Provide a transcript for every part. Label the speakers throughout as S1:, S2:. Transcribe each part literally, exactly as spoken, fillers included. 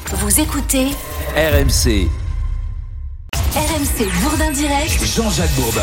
S1: Vous écoutez
S2: R M C.
S1: R M C Bourdin Direct.
S2: Jean-Jacques Bourdin.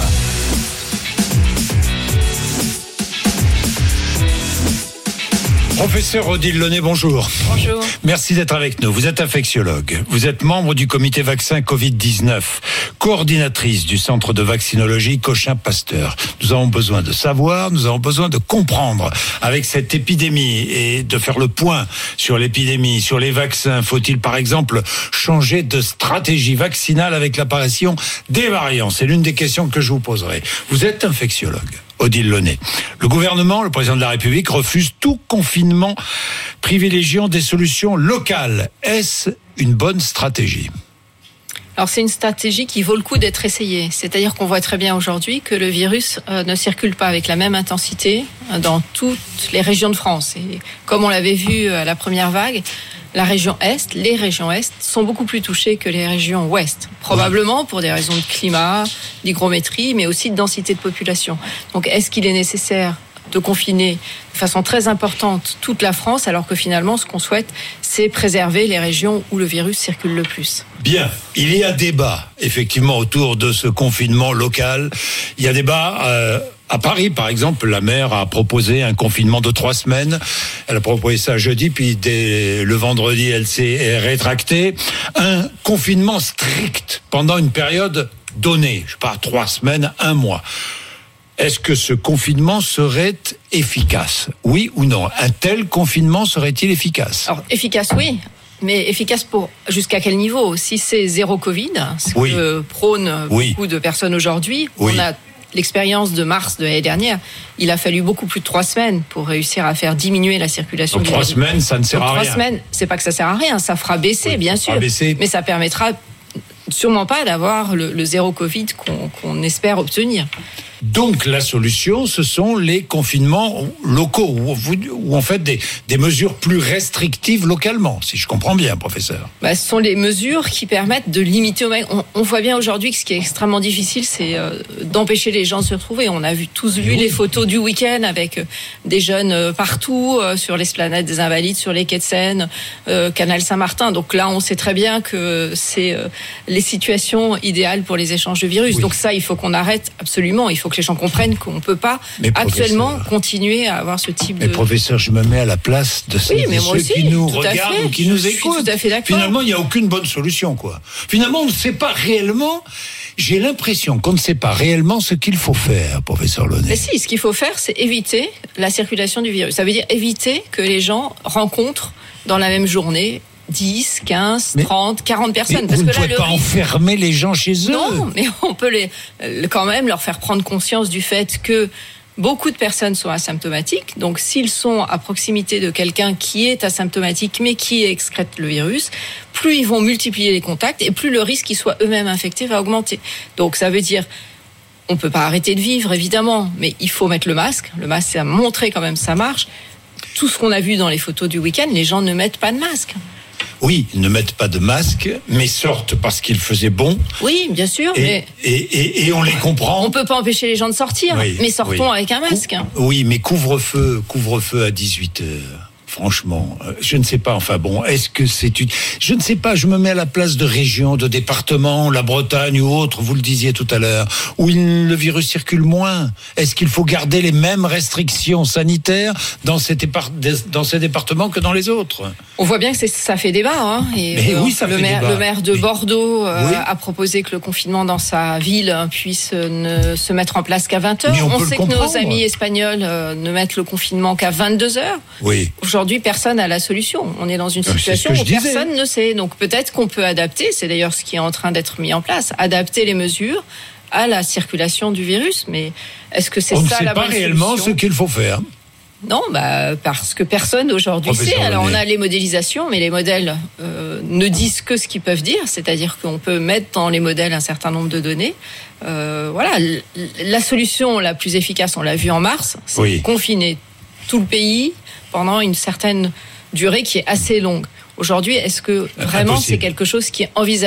S3: Professeur Odile Launay, bonjour.
S4: Bonjour.
S3: Merci d'être avec nous. Vous êtes infectiologue. Vous êtes membre du comité vaccin covid dix-neuf, coordinatrice du centre de vaccinologie Cochin-Pasteur. Nous avons besoin de savoir, nous avons besoin de comprendre avec cette épidémie et de faire le point sur l'épidémie, sur les vaccins. Faut-il par exemple changer de stratégie vaccinale avec l'apparition des variants? C'est l'une des questions que je vous poserai. Vous êtes infectiologue. Odile Launay. Le gouvernement, le président de la République, refuse tout confinement, privilégiant des solutions locales. Est-ce une bonne stratégie ?
S4: Alors c'est une stratégie qui vaut le coup d'être essayée. C'est-à-dire qu'on voit très bien aujourd'hui que le virus euh, ne circule pas avec la même intensité euh, dans toutes les régions de France. Et comme on l'avait vu à la première vague, la région Est, les régions Est sont beaucoup plus touchées que les régions Ouest. Probablement pour des raisons de climat, d'hygrométrie, mais aussi de densité de population. Donc est-ce qu'il est nécessaire de confiner de façon très importante toute la France, alors que finalement, ce qu'on souhaite, c'est préserver les régions où le virus circule le plus.
S3: Bien, il y a débat, effectivement, autour de ce confinement local. Il y a débat... Euh... À Paris, par exemple, la maire a proposé un confinement de trois semaines. Elle a proposé ça jeudi, puis dès le vendredi, elle s'est rétractée. Un confinement strict pendant une période donnée. Je sais pas, trois semaines, un mois. Est-ce que ce confinement serait efficace? Oui ou non? Un tel confinement serait-il efficace?
S4: Alors, efficace, oui. Mais efficace pour jusqu'à quel niveau? Si c'est zéro Covid, ce
S3: oui.
S4: que prônent
S3: oui.
S4: beaucoup de personnes aujourd'hui, oui. on a l'expérience de mars de l'année dernière, il a fallu beaucoup plus de trois semaines pour réussir à faire diminuer la circulation.
S3: Donc, du trois virus. Semaines, ça ne sert
S4: Donc,
S3: à
S4: trois
S3: rien.
S4: Trois semaines, c'est pas que ça sert à rien, ça fera baisser, oui, bien sûr,
S3: baisser.
S4: Mais ça permettra sûrement pas d'avoir le, le zéro Covid qu'on, qu'on espère obtenir.
S3: Donc la solution, ce sont les confinements locaux, où, vous, où on fait des, des mesures plus restrictives localement, si je comprends bien, professeur.
S4: Bah, ce sont les mesures qui permettent de limiter au maximum. On, on voit bien aujourd'hui que ce qui est extrêmement difficile, c'est euh, d'empêcher les gens de se retrouver. On a vu, tous vu oui. les photos du week-end avec euh, des jeunes euh, partout, euh, sur l'esplanade des Invalides, sur les quais de Seine, euh, Canal Saint-Martin. Donc là, on sait très bien que c'est euh, les situations idéales pour les échanges de virus. Oui. Donc ça, il faut qu'on arrête absolument. Il faut que les gens comprennent qu'on ne peut pas mais actuellement continuer à avoir ce type
S3: mais
S4: de...
S3: Mais professeur, je me mets à la place de ceux,
S4: oui,
S3: de ceux
S4: aussi,
S3: qui nous regardent ou qui
S4: je
S3: nous écoutent.
S4: Je suis tout à fait d'accord.
S3: Finalement, il n'y a aucune bonne solution, quoi. Finalement, on ne sait pas réellement... J'ai l'impression qu'on ne sait pas réellement ce qu'il faut faire, professeur Launay.
S4: Mais si, ce qu'il faut faire, c'est éviter la circulation du virus. Ça veut dire éviter que les gens rencontrent dans la même journée dix, quinze, mais, trente, quarante personnes.
S3: Mais
S4: parce
S3: vous
S4: que
S3: ne pouvez
S4: là,
S3: pas
S4: risque...
S3: enfermer les gens chez eux.
S4: Non, mais on peut les, quand même leur faire prendre conscience du fait que beaucoup de personnes sont asymptomatiques. Donc, s'ils sont à proximité de quelqu'un qui est asymptomatique, mais qui excrète le virus, plus ils vont multiplier les contacts et plus le risque qu'ils soient eux-mêmes infectés va augmenter. Donc, ça veut dire... On ne peut pas arrêter de vivre, évidemment, mais il faut mettre le masque. Le masque, ça a montré quand même ça marche. Tout ce qu'on a vu dans les photos du week-end, les gens ne mettent pas de masque.
S3: Oui, ils ne mettent pas de masque, mais sortent parce qu'il faisait bon.
S4: Oui, bien sûr.
S3: Et,
S4: mais
S3: et, et, et on les comprend.
S4: On ne peut pas empêcher les gens de sortir, oui, mais sortons oui. avec un masque.
S3: Oui, mais couvre-feu, couvre-feu à dix-huit heures. Franchement, je ne sais pas, enfin bon, est-ce que c'est une... Je ne sais pas, je me mets à la place de régions, de départements, la Bretagne ou autres, vous le disiez tout à l'heure, où il, le virus circule moins. Est-ce qu'il faut garder les mêmes restrictions sanitaires dans ces, départ... dans ces départements que dans les autres?
S4: On voit bien que c'est, ça fait débat. Hein, et
S3: Mais
S4: euh,
S3: oui, ça
S4: le,
S3: fait
S4: maire,
S3: débat.
S4: le maire de
S3: Mais...
S4: Bordeaux euh,
S3: oui.
S4: a proposé que le confinement dans sa ville puisse ne se mettre en place qu'à vingt heures.
S3: Mais on
S4: on
S3: peut
S4: sait
S3: le
S4: que nos
S3: comprendre.
S4: amis espagnols euh, ne mettent le confinement qu'à vingt-deux heures.
S3: Oui.
S4: Aujourd'hui, personne n'a la solution. On est dans une situation où
S3: disais.
S4: personne ne sait. Donc peut-être qu'on peut adapter, c'est d'ailleurs ce qui est en train d'être mis en place, adapter les mesures à la circulation du virus. Mais est-ce que c'est
S3: on
S4: ça la bonne solution ?
S3: On ne sait pas réellement ce qu'il faut faire.
S4: Non, bah, parce que personne aujourd'hui sait. Alors on a les modélisations, mais les modèles euh, ne disent que ce qu'ils peuvent dire, c'est-à-dire qu'on peut mettre dans les modèles un certain nombre de données. Euh, voilà, la solution la plus efficace, on l'a vu en mars, c'est oui. confiner tout le pays pendant une certaine durée qui est assez longue. Aujourd'hui, est-ce que vraiment Impossible. c'est quelque chose qui est envisageable ?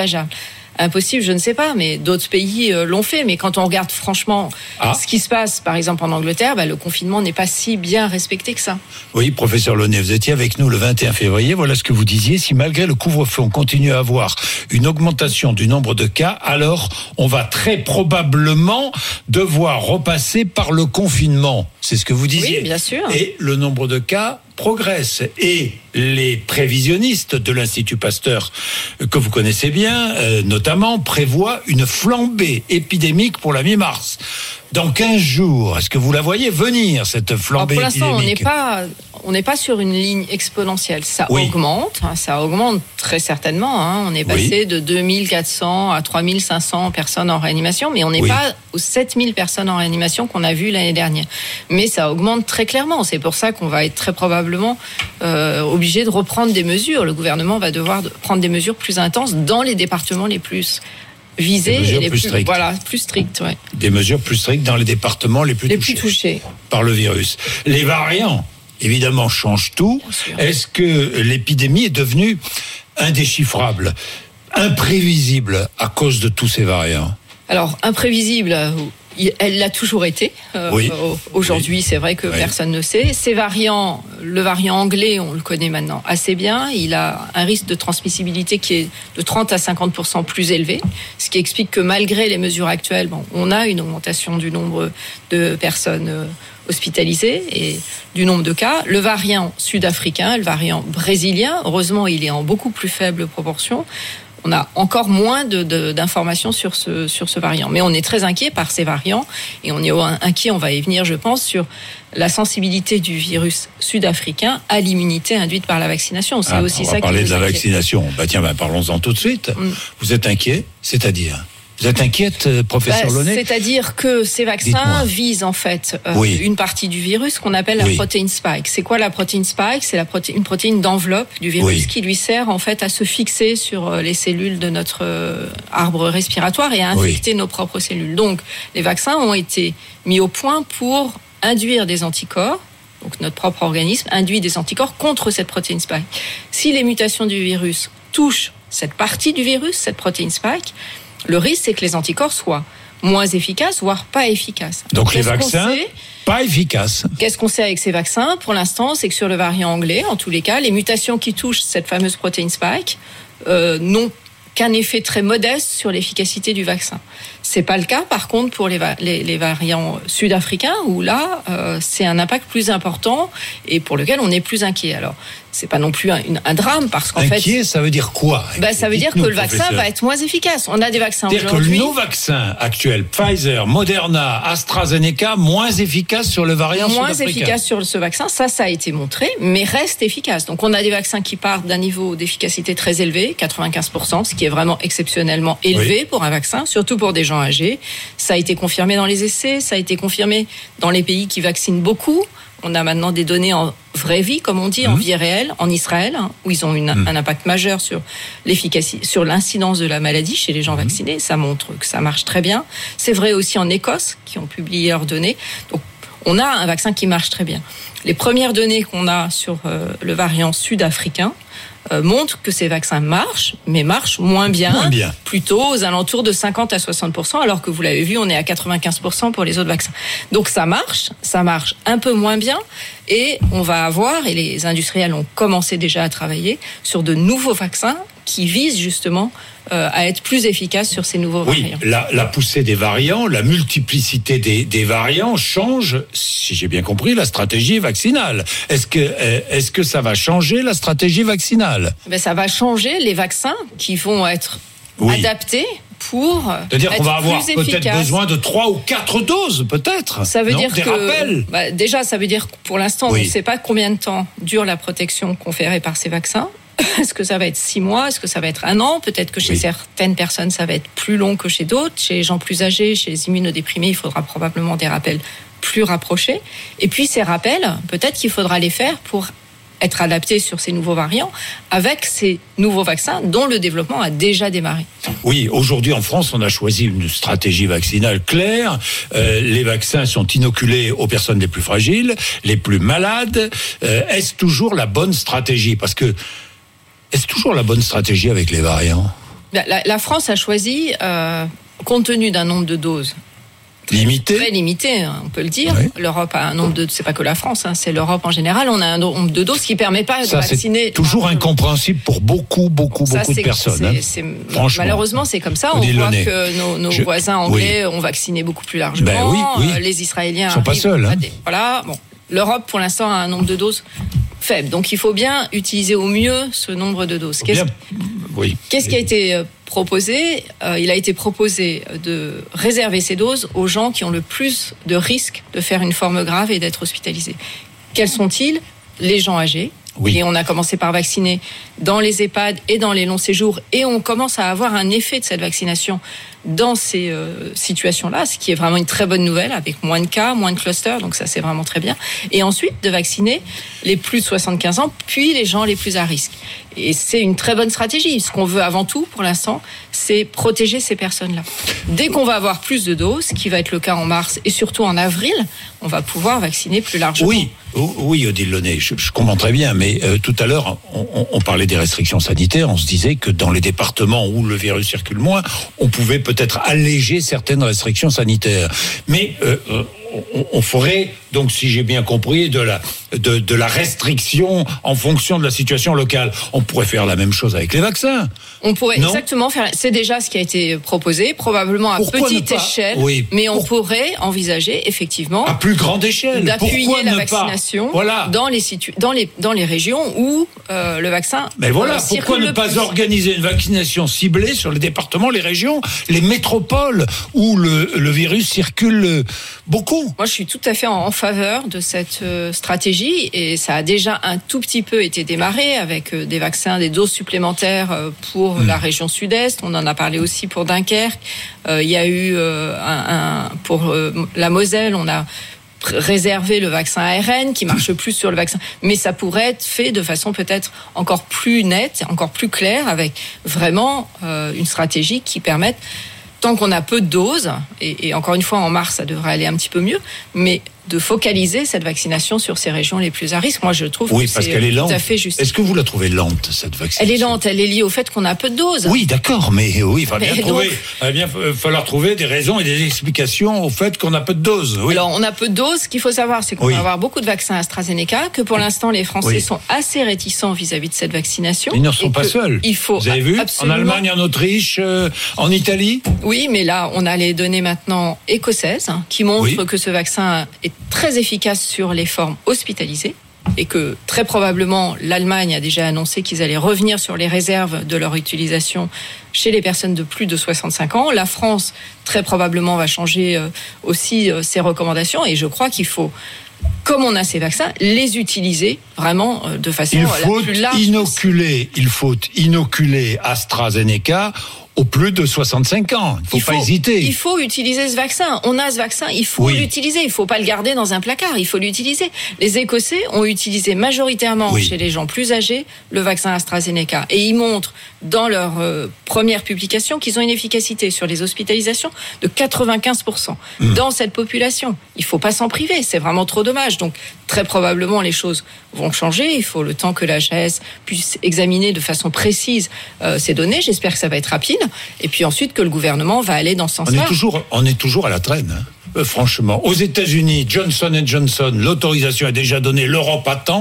S4: impossible, je ne sais pas, mais d'autres pays euh, l'ont fait. Mais quand on regarde franchement
S3: ah.
S4: ce qui se passe, par exemple en Angleterre, bah, le confinement n'est pas si bien respecté que ça.
S3: Oui, professeur Launay, vous étiez avec nous le vingt et un février. Voilà ce que vous disiez. Si malgré le couvre-feu, on continue à avoir une augmentation du nombre de cas, alors on va très probablement devoir repasser par le confinement. C'est ce que vous disiez.
S4: Oui, bien sûr.
S3: Et le nombre de cas progresse. Et les prévisionnistes de l'Institut Pasteur, que vous connaissez bien, euh, notamment, prévoient une flambée épidémique pour la mi-mars. Dans quinze jours, est-ce que vous la voyez venir, cette flambée
S4: Alors pour l'instant,
S3: épidémique ?
S4: on n'est pas, on n'est pas sur une ligne exponentielle. Ça
S3: oui.
S4: augmente, ça augmente très certainement. Hein. On est passé oui. de deux mille quatre cents à trois mille cinq cents personnes en réanimation, mais on n'est oui. pas aux sept mille personnes en réanimation qu'on a vu l'année dernière. Mais ça augmente très clairement. C'est pour ça qu'on va être très probablement euh, obligé de reprendre des mesures. Le gouvernement va devoir prendre des mesures plus intenses dans les départements les plus visés et les
S3: plus
S4: plus,
S3: strictes.
S4: Voilà, plus strictes. Ouais.
S3: Des mesures plus strictes dans les départements les plus,
S4: les
S3: touchés,
S4: plus touchés
S3: par le virus. Les variants, évidemment, changent tout. Est-ce que l'épidémie est devenue indéchiffrable, imprévisible à cause de tous ces variants ?
S4: Alors, imprévisible, elle l'a toujours été. Euh,
S3: oui.
S4: Aujourd'hui,
S3: oui.
S4: c'est vrai que oui. personne ne sait. Ces variants, le variant anglais, on le connaît maintenant assez bien. Il a un risque de transmissibilité qui est de trente à cinquante pour cent plus élevé, ce qui explique que malgré les mesures actuelles, bon, on a une augmentation du nombre de personnes hospitalisées et du nombre de cas. Le variant sud-africain, le variant brésilien, heureusement, il est en beaucoup plus faible proportion. On a encore moins de, de, d'informations sur ce, sur ce variant. Mais on est très inquiet par ces variants et on est inquiet, on va y venir, je pense, sur la sensibilité du virus sud-africain à l'immunité induite par la vaccination. C'est
S3: ah,
S4: aussi
S3: on
S4: ça
S3: va
S4: qui
S3: parler
S4: nous
S3: de la
S4: inquiète.
S3: vaccination. Bah tiens, bah parlons-en tout de suite. Mm. Vous êtes inquiet, c'est-à-dire ? Vous êtes inquiète, professeur bah, Launay ?
S4: C'est-à-dire que ces vaccins
S3: Dites-moi.
S4: visent en fait euh,
S3: oui.
S4: une partie du virus qu'on appelle la
S3: oui.
S4: protéine spike. C'est quoi la protéine spike ? C'est la proté- une protéine d'enveloppe du virus oui. qui lui sert en fait à se fixer sur les cellules de notre euh, arbre respiratoire et à infecter oui. nos propres cellules. Donc, les vaccins ont été mis au point pour induire des anticorps. Donc, notre propre organisme induit des anticorps contre cette protéine spike. Si les mutations du virus touchent cette partie du virus, cette protéine spike, le risque, c'est que les anticorps soient moins efficaces, voire pas efficaces.
S3: Donc les vaccins, pas efficaces.
S4: Qu'est-ce qu'on sait avec ces vaccins ? Pour l'instant, c'est que sur le variant anglais, en tous les cas, les mutations qui touchent cette fameuse protéine spike euh, n'ont qu'un effet très modeste sur l'efficacité du vaccin. C'est pas le cas, par contre, pour les, va- les, les variants sud-africains, où là, euh, c'est un impact plus important et pour lequel on est plus inquiet. Alors, c'est pas non plus un, une, un drame, parce qu'en
S3: inquiet,
S4: fait...
S3: Inquiet, ça veut dire quoi ?
S4: Bah, ça veut dire que le vaccin va être moins efficace. On a des vaccins
S3: C'est-à-dire
S4: aujourd'hui...
S3: que nos vaccins actuels, Pfizer, Moderna, AstraZeneca, moins efficaces sur le variant
S4: moins
S3: sud-africain.
S4: efficaces sur ce vaccin, ça, ça a été montré, mais reste efficace. Donc, on a des vaccins qui partent d'un niveau d'efficacité très élevé, quatre-vingt-quinze pour cent, ce qui est vraiment exceptionnellement élevé oui. pour un vaccin, surtout pour des gens âgés. Ça a été confirmé dans les essais, ça a été confirmé dans les pays qui vaccinent beaucoup. On a maintenant des données en vraie vie, comme on dit, mmh. en vie réelle, en Israël, hein, où ils ont une, mmh. un impact majeur sur l'efficacité, sur l'incidence de la maladie chez les gens mmh. vaccinés. Ça montre que ça marche très bien. C'est vrai aussi en Écosse, qui ont publié leurs données. Donc, on a un vaccin qui marche très bien. Les premières données qu'on a sur euh, le variant sud-africain euh, montrent que ces vaccins marchent, mais marchent moins bien,
S3: moins bien,
S4: plutôt aux alentours de cinquante à soixante pour cent, alors que vous l'avez vu, on est à quatre-vingt-quinze pour cent pour les autres vaccins. Donc ça marche, ça marche un peu moins bien, et on va avoir, et les industriels ont commencé déjà à travailler, sur de nouveaux vaccins qui visent justement euh, à être plus efficaces sur ces nouveaux
S3: oui,
S4: variants.
S3: Oui, la, la poussée des variants, la multiplicité des, des variants change, si j'ai bien compris, la stratégie vaccinale. Est-ce que, euh, est-ce que ça va changer la stratégie vaccinale ?
S4: Ben, ça va changer les vaccins qui vont être oui. adaptés pour
S3: C'est-à-dire
S4: être
S3: qu'on va avoir
S4: plus
S3: peut-être
S4: efficace.
S3: besoin de trois ou quatre doses, peut-être.
S4: Ça veut
S3: non,
S4: dire
S3: des
S4: que
S3: rappels.
S4: Bah, déjà, ça veut dire que pour l'instant,
S3: oui.
S4: on ne sait pas combien de temps dure la protection conférée par ces vaccins. Est-ce que ça va être six mois ? Est-ce que ça va être un an ? Peut-être que chez oui. certaines personnes, ça va être plus long que chez d'autres. Chez les gens plus âgés, chez les immunodéprimés, il faudra probablement des rappels plus rapprochés. Et puis, ces rappels, peut-être qu'il faudra les faire pour être adaptés sur ces nouveaux variants avec ces nouveaux vaccins dont le développement a déjà démarré.
S3: Oui, aujourd'hui en France, on a choisi une stratégie vaccinale claire. Euh, les vaccins sont inoculés aux personnes les plus fragiles, les plus malades. Euh, est-ce toujours la bonne stratégie ? Parce que est-ce toujours la bonne stratégie avec les variants ?
S4: La, la France a choisi, euh, compte tenu d'un nombre de doses
S3: limité,
S4: très limité, hein, on peut le dire.
S3: Oui.
S4: L'Europe a un nombre de, c'est pas que la France, hein, c'est l'Europe en général. On a un nombre de doses qui permet pas
S3: ça,
S4: de vacciner.
S3: C'est toujours incompréhensible pour beaucoup, beaucoup,
S4: ça,
S3: beaucoup de personnes.
S4: C'est,
S3: hein.
S4: c'est, malheureusement, c'est comme ça. On
S3: Odile
S4: voit
S3: Launay.
S4: que nos, nos
S3: Je,
S4: voisins anglais
S3: oui.
S4: ont vacciné beaucoup plus largement.
S3: Ben oui, oui.
S4: Euh, les Israéliens
S3: ils sont pas seuls. Hein.
S4: Des, voilà. Bon, l'Europe, pour l'instant, a un nombre de doses faible. Donc, il faut bien utiliser au mieux ce nombre de doses. Qu'est-ce,
S3: bien, oui.
S4: qu'est-ce qui a été proposé ? euh, Il a été proposé de réserver ces doses aux gens qui ont le plus de risques de faire une forme grave et d'être hospitalisés. Quels sont-ils ? Les gens âgés.
S3: Oui.
S4: Et on a commencé par vacciner dans les EHPAD et dans les longs séjours. Et on commence à avoir un effet de cette vaccination dans ces euh, situations-là, ce qui est vraiment une très bonne nouvelle, avec moins de cas, moins de clusters, donc ça c'est vraiment très bien. Et ensuite, de vacciner les plus de soixante-quinze ans, puis les gens les plus à risque. Et c'est une très bonne stratégie. Ce qu'on veut avant tout, pour l'instant, c'est protéger ces personnes-là. Dès qu'on va avoir plus de doses, ce qui va être le cas en mars et surtout en avril, on va pouvoir vacciner plus largement.
S3: Oui, oui, Odile Launay, je, je comprends très bien, mais euh, tout à l'heure, on, on parlait des restrictions sanitaires, on se disait que dans les départements où le virus circule moins, on pouvait peut-être alléger certaines restrictions sanitaires. Mais euh, on, on ferait, donc si j'ai bien compris, de la, de, de la restriction en fonction de la situation locale. On pourrait faire la même chose avec les vaccins.
S4: On pourrait
S3: non
S4: exactement faire. C'est déjà ce qui a été proposé, probablement à
S3: Pourquoi
S4: petite
S3: ne pas
S4: échelle,
S3: oui.
S4: mais on
S3: Pour...
S4: pourrait envisager effectivement
S3: à plus grande échelle
S4: d'appuyer
S3: Pourquoi
S4: la
S3: ne
S4: vaccination
S3: pas voilà.
S4: dans les situ... dans les dans les régions où euh, le vaccin.
S3: Mais voilà,
S4: euh,
S3: pourquoi ne pas organiser une vaccination ciblée sur les départements, les régions, les métropoles où le, le virus circule beaucoup.
S4: Moi, je suis tout à fait en, en faveur de cette euh, stratégie et ça a déjà un tout petit peu été démarré avec euh, des vaccins, des doses supplémentaires euh, pour mmh. la région sud-est. On en a parlé aussi pour Dunkerque. Euh, il y a eu euh, un, un pour euh, la Moselle, on a réserver le vaccin A R N qui marche plus sur le vaccin, mais ça pourrait être fait de façon peut-être encore plus nette, encore plus claire, avec vraiment euh, une stratégie qui permette, tant qu'on a peu de doses, et, et encore une fois en mars ça devrait aller un petit peu mieux, mais de focaliser cette vaccination sur ces régions les plus à risque. Moi, je trouve
S3: oui,
S4: que
S3: parce
S4: c'est
S3: qu'elle est lente.
S4: tout à fait juste.
S3: Est-ce que vous la trouvez lente, cette vaccination ?
S4: Elle est lente, elle est liée au fait qu'on a peu de doses.
S3: Oui, d'accord, mais oui, il va bien,
S4: donc...
S3: trouver, il va bien falloir trouver des raisons et des explications au fait qu'on a peu de doses. Oui.
S4: Alors, on a peu de doses. Ce qu'il faut savoir, c'est qu'on
S3: oui.
S4: va avoir beaucoup de vaccins AstraZeneca, que pour l'instant, les Français
S3: oui.
S4: sont assez réticents vis-à-vis de cette vaccination.
S3: Ils ne sont pas seuls.
S4: Il faut
S3: vous avez vu
S4: absolument...
S3: en Allemagne, en Autriche, euh, en Italie.
S4: Oui, mais là, on a les données maintenant écossaises hein, qui montrent oui. que ce vaccin est très efficace sur les formes hospitalisées et que très probablement l'Allemagne a déjà annoncé qu'ils allaient revenir sur les réserves de leur utilisation chez les personnes de plus de soixante-cinq ans. La France, très probablement, va changer euh, aussi euh, ses recommandations et je crois qu'il faut, comme on a ces vaccins, les utiliser vraiment euh, de façon
S3: il
S4: la plus large.
S3: Inoculer, il faut inoculer AstraZeneca aux plus de soixante-cinq ans. Il ne faut
S4: il
S3: pas
S4: faut,
S3: hésiter.
S4: Il faut utiliser ce vaccin. On a ce vaccin, il faut oui. l'utiliser. Il ne faut pas le garder dans un placard, il faut l'utiliser. Les Écossais ont utilisé majoritairement oui. chez les gens plus âgés le vaccin AstraZeneca. Et ils montrent dans leur euh, première publication qu'ils ont une efficacité sur les hospitalisations de quatre-vingt-quinze pour cent mmh. dans cette population. Il ne faut pas s'en priver, c'est vraiment trop dommage. Donc très probablement les choses vont changer. Il faut le temps que l'H A S puisse examiner de façon précise euh, ces données. J'espère que ça va être rapide. Et puis ensuite que le gouvernement va aller dans ce sens-là.
S3: On est toujours, on est toujours à la traîne, hein. euh, franchement. Aux États-Unis, Johnson and Johnson, l'autorisation est déjà donnée, l'Europe attend.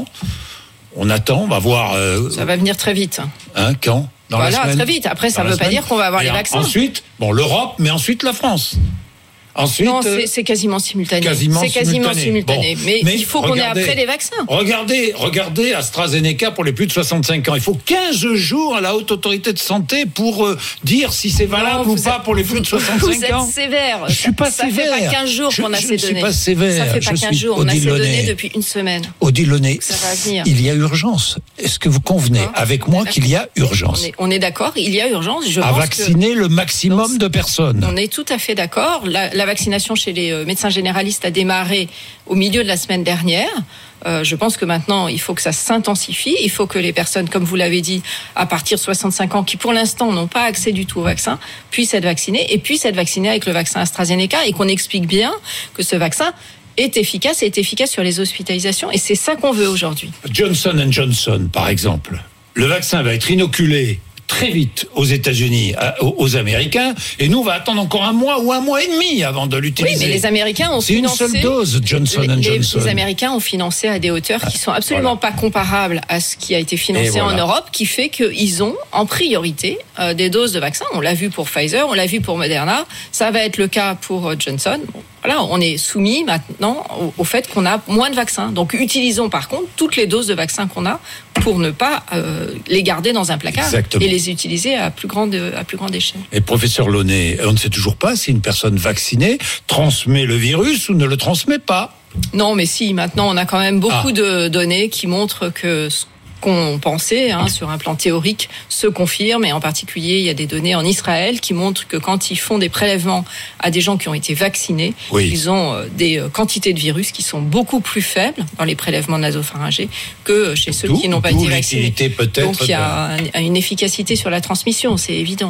S3: On attend, on va voir. Euh,
S4: ça va venir très vite.
S3: Hein, quand dans
S4: Voilà,
S3: la semaine.
S4: très vite. Après, ça ne veut pas dire qu'on va avoir
S3: Et
S4: les vaccins.
S3: Ensuite, bon, l'Europe, mais ensuite la France. Ensuite,
S4: non, c'est, c'est quasiment simultané.
S3: Quasiment
S4: c'est quasiment simultané.
S3: Bon,
S4: mais,
S3: mais
S4: il faut
S3: regardez,
S4: qu'on ait après les vaccins.
S3: Regardez, regardez AstraZeneca pour les plus de soixante-cinq ans. Il faut quinze jours à la Haute Autorité de Santé pour euh, dire si c'est valable
S4: non,
S3: ou pas
S4: êtes,
S3: pour les plus de soixante-cinq
S4: vous
S3: ans.
S4: Vous êtes sévère.
S3: Je suis pas
S4: ça,
S3: sévère.
S4: Ça fait pas quinze jours
S3: je,
S4: qu'on a
S3: je
S4: ces
S3: données.
S4: données.
S3: Je suis pas sévère.
S4: Ça fait pas
S3: je
S4: quinze jours. On a ces
S3: Launay.
S4: données depuis une semaine.
S3: Odile Launay,
S4: ça va venir.
S3: Il y a urgence. Est-ce que vous convenez hein avec moi qu'il y a urgence ?
S4: On est, on est d'accord. Il y a urgence. Je
S3: à
S4: pense
S3: vacciner
S4: que...
S3: le maximum de personnes.
S4: On est tout à fait d'accord. La, la vaccination chez les euh, médecins généralistes a démarré au milieu de la semaine dernière. Euh, je pense que maintenant, il faut que ça s'intensifie. Il faut que les personnes, comme vous l'avez dit, à partir de soixante-cinq ans, qui pour l'instant n'ont pas accès du tout au vaccin, puissent être vaccinées et puissent être vaccinées avec le vaccin AstraZeneca et qu'on explique bien que ce vaccin est efficace et est efficace sur les hospitalisations. Et c'est ça qu'on veut aujourd'hui.
S3: Johnson and Johnson, par exemple. Le vaccin va être inoculé très vite aux États-Unis, à, aux, aux Américains, et nous, on va attendre encore un mois ou un mois et demi avant de l'utiliser.
S4: Oui, mais les Américains ont
S3: C'est
S4: financé...
S3: une seule dose, Johnson
S4: les,
S3: and
S4: les,
S3: Johnson.
S4: Les Américains ont financé à des hauteurs qui sont absolument
S3: voilà.
S4: pas comparables à ce qui a été financé
S3: voilà.
S4: en Europe, qui fait qu'ils ont en priorité euh, des doses de vaccins. On l'a vu pour Pfizer, on l'a vu pour Moderna, ça va être le cas pour euh, Johnson. Bon, voilà, on est soumis maintenant au, au fait qu'on a moins de vaccins. Donc utilisons par contre toutes les doses de vaccins qu'on a pour ne pas euh, les garder dans un placard. Exactement. Et les utiliser à plus grande, à plus grande échelle.
S3: Et professeur Launay, on ne sait toujours pas si une personne vaccinée transmet le virus ou ne le transmet pas.
S4: Non, mais si, maintenant on a quand même beaucoup
S3: ah.
S4: de données qui montrent que ce qu'on pensait hein, sur un plan théorique se confirme, et en particulier il y a des données en Israël qui montrent que quand ils font des prélèvements à des gens qui ont été vaccinés, oui. ils ont des quantités de virus qui sont beaucoup plus faibles dans les prélèvements nasopharyngés que chez ceux
S3: d'où,
S4: qui n'ont pas été vaccinés.
S3: Donc
S4: il y a
S3: de...
S4: une efficacité sur la transmission, c'est évident.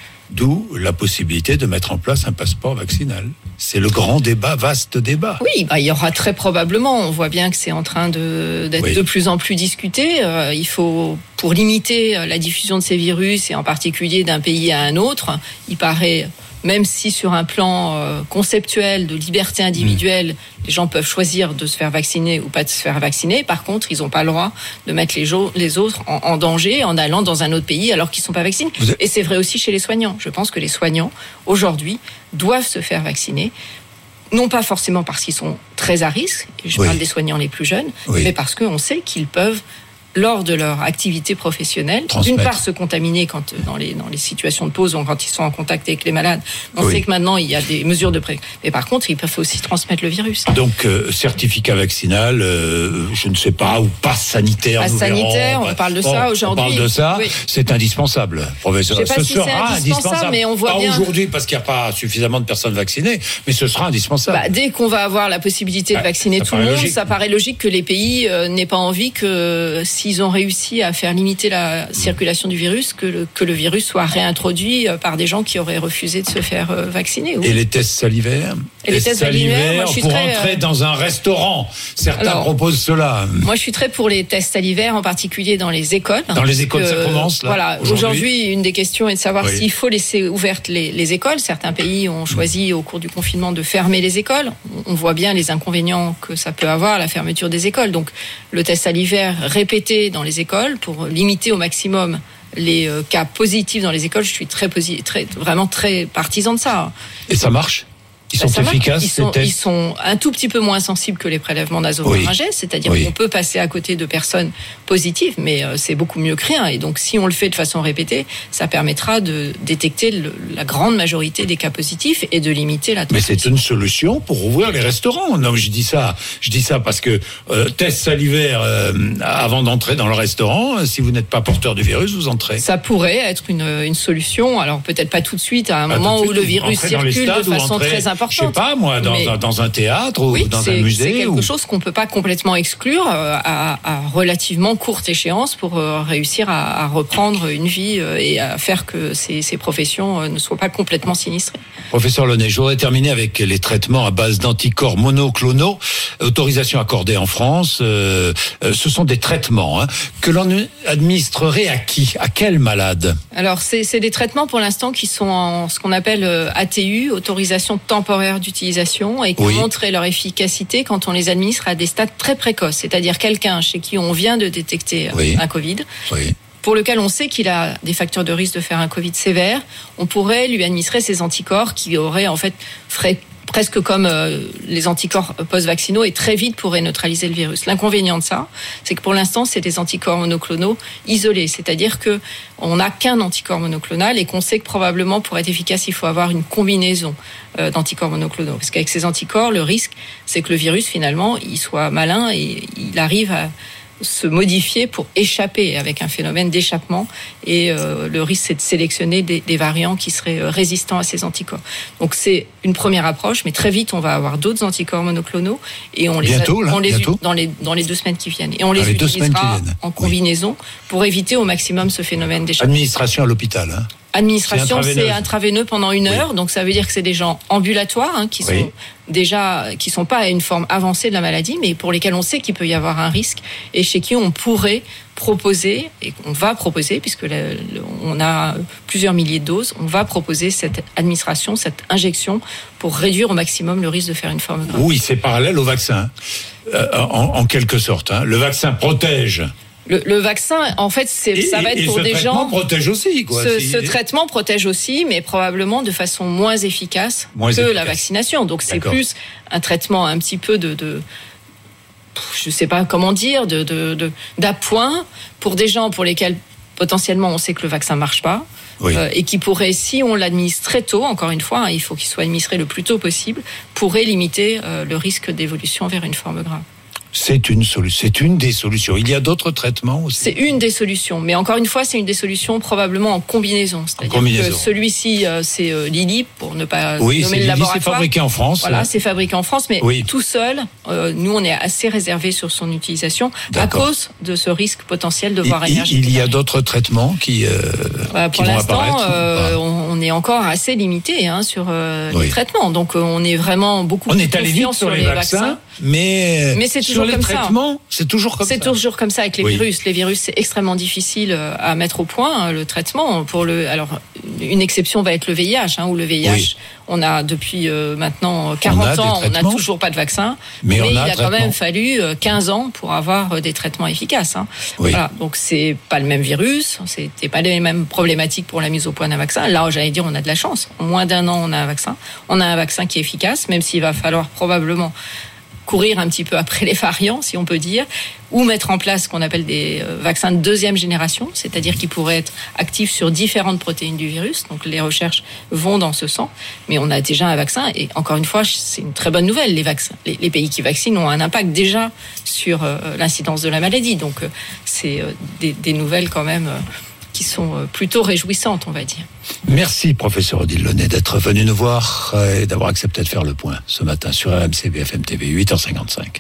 S3: D'où la possibilité de mettre en place un passeport vaccinal. C'est le grand débat, vaste débat.
S4: Oui, bah, il y aura très probablement. On voit bien que c'est en train de, d'être oui. de plus en plus discuté. Euh, il faut, pour limiter la diffusion de ces virus, et en particulier d'un pays à un autre, il paraît... Même si sur un plan euh, conceptuel de liberté individuelle, mmh. les gens peuvent choisir de se faire vacciner ou pas de se faire vacciner, par contre, ils n'ont pas le droit de mettre les, jo- les autres en, en danger en allant dans un autre pays alors qu'ils ne sont pas vaccinés. Êtes... Et c'est vrai aussi chez les soignants. Je pense que les soignants, aujourd'hui, doivent se faire vacciner. Non pas forcément parce qu'ils sont très à risque, et je oui. parle des soignants les plus jeunes, oui. mais parce qu'on sait qu'ils peuvent... lors de leur activité professionnelle, d'une part se contaminer quand, dans, les, dans les situations de pause ou quand ils sont en contact avec les malades. On oui. sait que maintenant, il y a des mesures de prévention. Mais par contre, ils peuvent aussi transmettre le virus.
S3: Donc, euh, certificat vaccinal, euh, je ne sais pas, ou passe sanitaire.
S4: Passe sanitaire, on parle de
S3: bon,
S4: ça aujourd'hui.
S3: On parle de ça,
S4: oui.
S3: c'est indispensable, professeur.
S4: Je ne sais pas
S3: ce
S4: si
S3: sera
S4: c'est indispensable,
S3: indispensable,
S4: mais on voit
S3: pas
S4: bien...
S3: aujourd'hui, parce qu'il n'y a pas suffisamment de personnes vaccinées, mais ce sera indispensable.
S4: Bah, dès qu'on va avoir la possibilité de vacciner
S3: ah,
S4: tout le monde,
S3: logique.
S4: Ça paraît logique que les pays euh, n'aient pas envie que, s'ils ont réussi à à faire limiter la circulation du virus, que le, que le virus soit réintroduit par des gens qui auraient refusé de se faire vacciner. Oui.
S3: Et les tests salivaires
S4: Et les tests salivaires, moi, je suis
S3: pour
S4: très,
S3: entrer dans un restaurant. Certains
S4: alors,
S3: proposent cela.
S4: Moi, je suis très pour les tests salivaires, en particulier dans les écoles.
S3: Dans les écoles,
S4: que,
S3: ça commence là.
S4: Voilà. Aujourd'hui. aujourd'hui, une des questions est de savoir oui. s'il faut laisser ouvertes les, les écoles. Certains pays ont choisi, au cours du confinement, de fermer les écoles. On voit bien les inconvénients que ça peut avoir, la fermeture des écoles. Donc, le test salivaire répété dans les écoles pour limiter au maximum les euh, cas positifs dans les écoles. Je suis très, posi- très vraiment très partisan de ça.
S3: Et ça marche ? Ils sont
S4: bah,
S3: efficaces,
S4: ils sont,
S3: ces tests.
S4: Ils sont un tout petit peu moins sensibles que les prélèvements nasopharyngés, oui. c'est-à-dire oui. qu'on peut passer à côté de personnes positives, mais euh, c'est beaucoup mieux que rien. Et donc, si on le fait de façon répétée, ça permettra de détecter le, la grande majorité des cas positifs et de limiter la transmission.
S3: Mais c'est une solution pour ouvrir les restaurants. Non, je dis ça, je dis ça parce que euh, test salivaire euh, avant d'entrer dans le restaurant, si vous n'êtes pas porteur du virus, vous entrez.
S4: Ça pourrait être une, une solution. Alors peut-être pas tout de suite, à un pas moment où le virus circule de façon
S3: entrez,
S4: très importante.
S3: Je sais pas, moi, dans,
S4: mais,
S3: dans un théâtre ou
S4: oui,
S3: dans
S4: c'est,
S3: un musée.
S4: C'est quelque
S3: ou...
S4: chose qu'on peut pas complètement exclure à, à relativement courte échéance pour réussir à, à reprendre une vie et à faire que ces, ces professions ne soient pas complètement sinistrées.
S3: Professeur Launay, je voudrais terminer avec les traitements à base d'anticorps monoclonaux, autorisation accordée en France. Euh, ce sont des traitements hein, que l'on administrerait à qui ? À quel malade ?
S4: Alors, c'est, c'est des traitements pour l'instant qui sont en ce qu'on appelle A T U, autorisation temporaire d'utilisation, et qui oui. montrent leur efficacité quand on les administre à des stades très précoces, c'est-à-dire quelqu'un chez qui on vient de détecter oui. un Covid. Oui. Pour lequel on sait qu'il a des facteurs de risque de faire un Covid sévère, on pourrait lui administrer ces anticorps qui auraient en fait ferait presque comme euh, les anticorps post-vaccinaux et très vite pourraient neutraliser le virus. L'inconvénient de ça, c'est que pour l'instant, c'est des anticorps monoclonaux isolés, c'est-à-dire que on n'a qu'un anticorps monoclonal et qu'on sait que probablement pour être efficace, il faut avoir une combinaison euh, d'anticorps monoclonaux. Parce qu'avec ces anticorps, le risque, c'est que le virus finalement, il soit malin et il arrive à se modifier pour échapper avec un phénomène d'échappement et euh, le risque c'est de sélectionner des, des variants qui seraient résistants à ces anticorps. Donc c'est une première approche, mais très vite on va avoir d'autres anticorps monoclonaux et on les,
S3: bientôt, là,
S4: on les
S3: bientôt.
S4: dans les dans les deux semaines qui viennent et on les, les utilisera en combinaison oui. pour éviter au maximum ce phénomène d'échappement.
S3: Administration à l'hôpital. Hein.
S4: Administration,
S3: c'est
S4: c'est
S3: intraveineuse.
S4: intraveineux pendant une heure,
S3: Oui.
S4: donc ça veut dire que c'est des gens ambulatoires hein, qui sont
S3: Oui.
S4: déjà, qui sont pas à une forme avancée de la maladie, mais pour lesquels on sait qu'il peut y avoir un risque et chez qui on pourrait proposer, et on va proposer, puisque le, le, on a plusieurs milliers de doses, on va proposer cette administration, cette injection pour réduire au maximum le risque de faire une forme grave.
S3: Oui, c'est parallèle au vaccin, euh, en, en quelque sorte. Hein. Le vaccin protège.
S4: Le, le vaccin, en fait, c'est,
S3: Et,
S4: ça va être
S3: et
S4: pour
S3: ce
S4: des
S3: traitement
S4: gens.
S3: protège aussi, quoi.
S4: Ce,
S3: Si-
S4: ce traitement protège aussi, mais probablement de façon moins efficace
S3: Moins
S4: que
S3: efficace.
S4: la vaccination. Donc c'est
S3: D'accord.
S4: plus un traitement un petit peu de, de je sais pas comment dire, de, de, de d'appoint pour des gens pour lesquels potentiellement on sait que le vaccin marche pas.
S3: Oui.
S4: Euh, et qui pourrait, si on l'administre très tôt, encore une fois, hein, il faut qu'il soit administré le plus tôt possible, pourrait limiter euh, le risque d'évolution vers une forme grave.
S3: C'est une solution. C'est une des solutions. Il y a d'autres traitements aussi.
S4: C'est une des solutions, mais encore une fois, c'est une des solutions probablement en combinaison. C'est-à-dire
S3: combinaison.
S4: que celui-ci, euh, c'est euh, Lilly, pour ne pas
S3: Oui,
S4: nommer
S3: c'est
S4: le
S3: Lilly,
S4: laboratoire.
S3: c'est fabriqué en France.
S4: Voilà, c'est fabriqué en France, mais
S3: Oui.
S4: tout seul, euh, nous, on est assez réservé sur son utilisation à
S3: D'accord.
S4: cause de ce risque potentiel de
S3: Il,
S4: voir
S3: il-
S4: émerger.
S3: il
S4: des
S3: y a
S4: variants.
S3: d'autres traitements qui, euh,
S4: Voilà,
S3: qui
S4: pour
S3: vont
S4: l'instant,
S3: apparaître.
S4: euh,
S3: ou pas
S4: on, on est encore assez limité hein, sur euh,
S3: Oui.
S4: les traitements. Donc, euh, on est vraiment beaucoup
S3: On
S4: plus
S3: est allé
S4: confiant
S3: vite sur
S4: sur
S3: les vaccins, mais,
S4: Mais c'est
S3: sur
S4: toujours
S3: les
S4: comme ça.
S3: traitements, c'est toujours comme
S4: C'est
S3: ça.
S4: toujours comme ça avec les
S3: Oui.
S4: virus. Les virus, c'est extrêmement difficile euh, à mettre au point hein, le traitement. Pour le, alors une exception va être le V I H, hein, où le V I H,
S3: Oui.
S4: on a depuis euh, maintenant quarante
S3: des
S4: ans, on n'a
S3: traitements.
S4: toujours pas de vaccin,
S3: Mais
S4: mais,
S3: on
S4: il
S3: a un
S4: a quand
S3: traitement.
S4: même fallu euh, quinze ans pour avoir euh, des traitements efficaces. Hein.
S3: Oui.
S4: Voilà, donc c'est pas le même virus, c'était pas les mêmes problématiques pour la mise au point d'un vaccin. Là, j'allais dire, on a de la chance. En moins d'un an, on a un vaccin. On a un vaccin qui est efficace, même s'il va falloir probablement courir un petit peu après les variants, si on peut dire, ou mettre en place ce qu'on appelle des euh, vaccins de deuxième génération, c'est-à-dire qui pourraient être actifs sur différentes protéines du virus. Donc les recherches vont dans ce sens, mais on a déjà un vaccin et encore une fois, c'est une très bonne nouvelle. Les vaccins, les, les pays qui vaccinent ont un impact déjà sur euh, l'incidence de la maladie. Donc euh, c'est euh, des, des nouvelles quand même euh, qui sont euh, plutôt réjouissantes, on va dire.
S3: Merci, professeur Odile Launay, d'être venu nous voir euh, et d'avoir accepté de faire le point ce matin sur R M C B F M T V, huit heures cinquante-cinq.